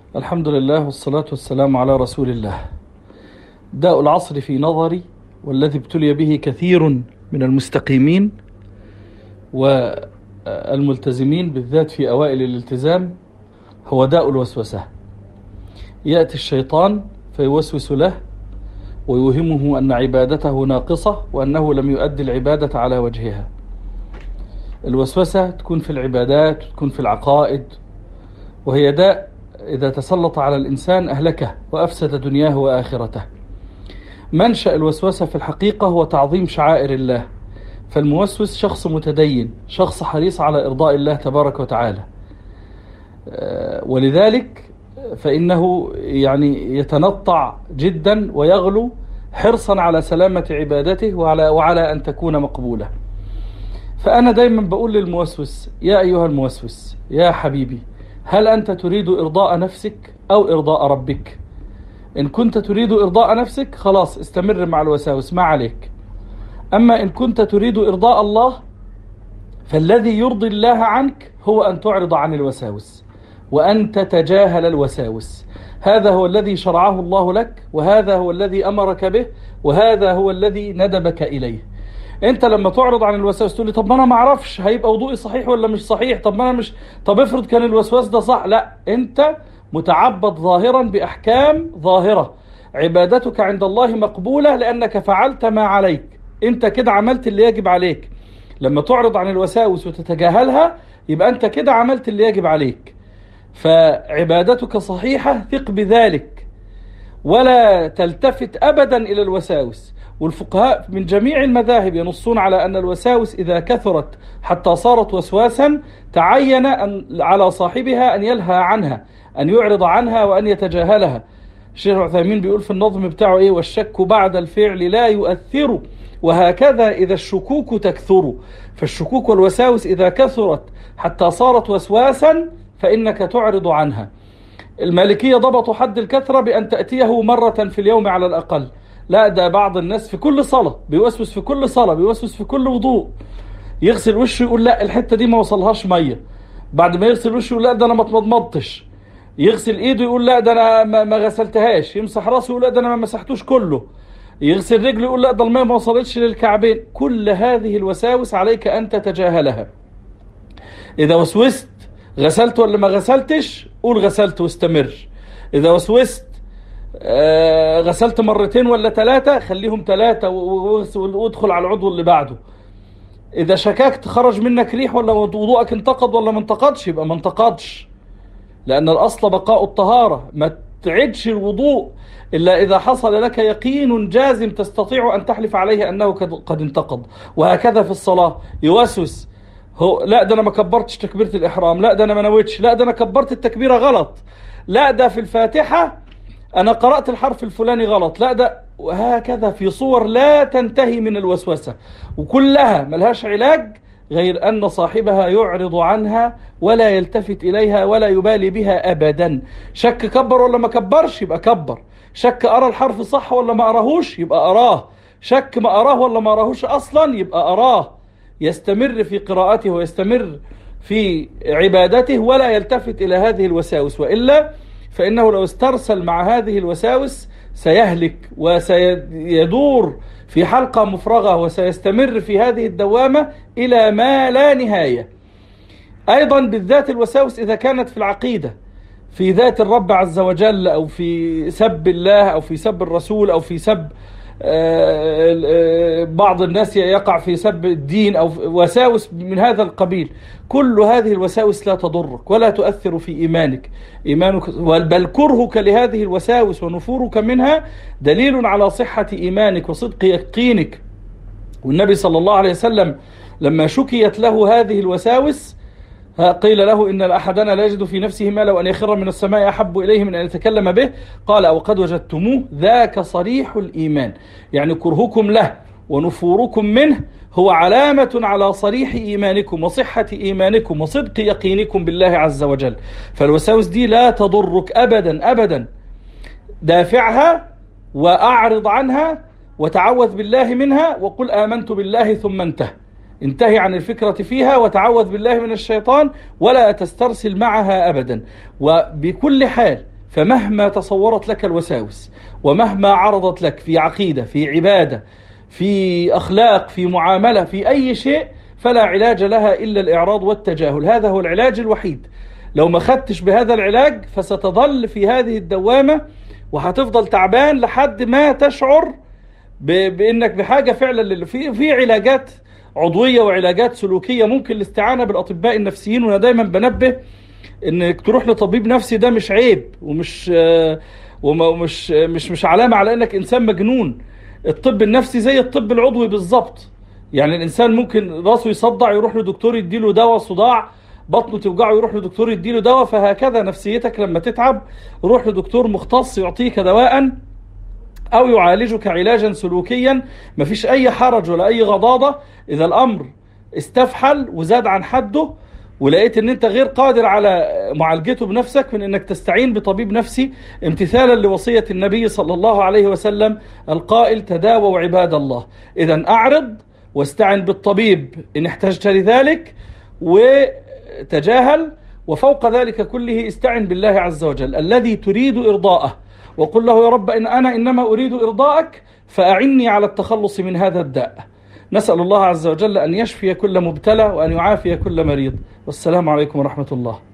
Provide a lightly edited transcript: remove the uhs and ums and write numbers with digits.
الحمد لله والصلاة والسلام على رسول الله. داء العصر في نظري والذي ابتلي به كثير من المستقيمين والملتزمين بالذات في أوائل الالتزام هو داء الوسوسة. يأتي الشيطان فيوسوس له ويوهمه أن عبادته ناقصة وأنه لم يؤدي العبادة على وجهها. الوسوسة تكون في العبادات وتكون في العقائد، وهي داء إذا تسلط على الإنسان أهلكه وأفسد دنياه وآخرته. منشأ الوسوسة في الحقيقة هو تعظيم شعائر الله، فالموسوس شخص متدين، شخص حريص على إرضاء الله تبارك وتعالى، ولذلك فإنه يتنطع جدا ويغلو حرصا على سلامة عبادته وعلى أن تكون مقبولة. فأنا دايما بقول للموسوس: يا أيها الموسوس يا حبيبي، هل أنت تريد إرضاء نفسك أو إرضاء ربك؟ إن كنت تريد إرضاء نفسك خلاص استمر مع الوساوس، ما عليك. أما إن كنت تريد إرضاء الله فالذي يرضي الله عنك هو أن تعرض عن الوساوس وأن تتجاهل الوساوس. هذا هو الذي شرعه الله لك، وهذا هو الذي أمرك به، وهذا هو الذي ندبك إليه. انت لما تعرض عن الوسواس تقول لي: طب ما انا ما اعرفش هيبقى وضوئي صحيح ولا مش صحيح، طب ما انا مش، طب افرض كان الوسواس ده صح. لا، انت متعبد ظاهرا باحكام ظاهرة، عبادتك عند الله مقبولة لانك فعلت ما عليك، انت كده عملت اللي يجب عليك. لما تعرض عن الوساوس وتتجاهلها يبقى انت كده عملت اللي يجب عليك، فعبادتك صحيحة، ثق بذلك ولا تلتفت أبدا إلى الوساوس. والفقهاء من جميع المذاهب ينصون على أن الوساوس إذا كثرت حتى صارت وسواسا تعين على صاحبها أن يلهى عنها، أن يعرض عنها وأن يتجاهلها. الشيخ عثيمين بيقول في النظم بتاعه إيه: والشك بعد الفعل لا يؤثر، وهكذا إذا الشكوك تكثر. فالشكوك والوساوس إذا كثرت حتى صارت وسواسا فإنك تعرض عنها. المالكية ضبطوا حد الكثرة بأن تأتيه مرة في اليوم على الأقل. لا، ده بعض الناس في كل صلاة بيوسوس، في كل صلاة بيوسوس، في كل وضوء. يغسل وشه يقول: لا الحتة دي ما وصلهاش مية. بعد ما يغسل وشه يقول: لا ده أنا ما اتمضمضتش. يغسل إيده يقول: لا ده أنا ما غسلتهاش. يمسح راسه يقول: لا ده أنا ما مسحتوش كله. يغسل رجله يقول: لا ده المية ما وصلتش للكعبين. كل هذه الوساوس عليك أن تتجاهلها. إذا وسوست غسلت ولا ما غسلتش، قول غسلت واستمر. إذا وسوست غسلت مرتين ولا ثلاثة، خليهم ثلاثة وادخل على العضو اللي بعده. إذا شككت خرج منك ريح ولا وضوءك انتقض ولا ما انتقضش، يبقى ما انتقضش، لأن الأصل بقاء الطهارة. ما تعدش الوضوء إلا إذا حصل لك يقين جازم تستطيع أن تحلف عليه أنه قد انتقض. وهكذا في الصلاة يوسوس: لا ده انا ما كبرتش تكبيرة الإحرام، لا ده انا ما نويتش، لا ده انا كبرت التكبيرة غلط، لا ده في الفاتحة انا قرأت الحرف الفلاني غلط، لا ده. وهكذا في صور لا تنتهي من الوسوسة، وكلها ملهاش علاج غير أن صاحبها يعرض عنها ولا يلتفت إليها ولا يبالي بها أبدا. شك كبر ولا ما كبرش يبقى كبر، شك أرى الحرف صح ولا ما أراهوش يبقى أراه، شك ما أراه ولا ما أراهوش أصلا يبقى أراه. يستمر في قراءته ويستمر في عبادته ولا يلتفت إلى هذه الوساوس، وإلا فإنه لو استرسل مع هذه الوساوس سيهلك وسيدور في حلقة مفرغة وسيستمر في هذه الدوامة إلى ما لا نهاية. أيضا بالذات الوساوس إذا كانت في العقيدة، في ذات الرب عز وجل، أو في سب الله، أو في سب الرسول، أو في سب بعض الناس يقع في سب الدين، أو وساوس من هذا القبيل. كل هذه الوساوس لا تضرك ولا تؤثر في إيمانك، بل كرهك لهذه الوساوس ونفورك منها دليل على صحة إيمانك وصدق يقينك. والنبي صلى الله عليه وسلم لما شكيت له هذه الوساوس قيل له: إن أحدنا لا يجد في نفسه ما لو أن يخر من السماء أحب إليه من أن يتكلم به. قال: أو قد وجدتموه ذاك صريح الإيمان. يعني كرهكم له ونفوركم منه هو علامة على صريح إيمانكم وصحة إيمانكم وصدق يقينكم بالله عز وجل. فالوساوس دي لا تضرك أبدا أبدا. دافعها وأعرض عنها وتعوذ بالله منها وقل آمنت بالله ثم انتهي عن الفكرة فيها وتعوذ بالله من الشيطان ولا تسترسل معها أبدا. وبكل حال فمهما تصورت لك الوساوس ومهما عرضت لك في عقيدة، في عبادة، في أخلاق، في معاملة، في أي شيء، فلا علاج لها إلا الإعراض والتجاهل. هذا هو العلاج الوحيد. لو ما خدتش بهذا العلاج فستظل في هذه الدوامة، وهتفضل تعبان لحد ما تشعر بأنك بحاجة فعلا. في علاجات عضوية وعلاجات سلوكية، ممكن الاستعانة بالأطباء النفسيين. وأنا دايما بنبه انك تروح لطبيب نفسي ده مش عيب، ومش علامة على انك انسان مجنون. الطب النفسي زي الطب العضوي بالظبط. يعني الانسان ممكن راسه يصدع يروح لدكتور يديله دواء صداع، بطنه توجعه يروح لدكتور يديله دواء، فهكذا نفسيتك لما تتعب روح لدكتور مختص يعطيك دواء او يعالجك علاجا سلوكيا. مفيش اي حرج ولا اي غضاضة اذا الامر استفحل وزاد عن حده، ولقيت ان انت غير قادر على معالجته بنفسك، من انك تستعين بطبيب نفسي امتثالا لوصية النبي صلى الله عليه وسلم القائل: تداووا عباد الله. اذا اعرض واستعن بالطبيب ان احتجت لذلك، وتجاهل، وفوق ذلك كله استعن بالله عز وجل الذي تريد ارضاءه، وقل له: يا رب انا انما اريد ارضاءك فاعني على التخلص من هذا الداء. نسأل الله عز وجل أن يشفي كل مبتلى وأن يعافي كل مريض. والسلام عليكم ورحمة الله.